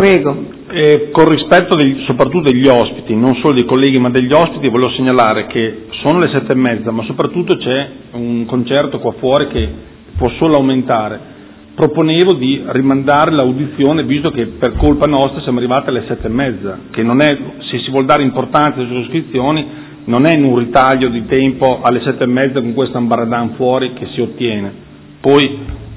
Prego. Con rispetto soprattutto degli ospiti, non solo dei colleghi ma degli ospiti, volevo segnalare che sono le 7:30, ma soprattutto c'è un concerto qua fuori che può solo aumentare. Proponevo di rimandare l'audizione, visto che per colpa nostra siamo arrivati alle 7:30, che non è, se si vuol dare importanza alle sottoscrizioni, non è in un ritaglio di tempo alle 7:30 con questo ambaradan fuori che si ottiene. Poi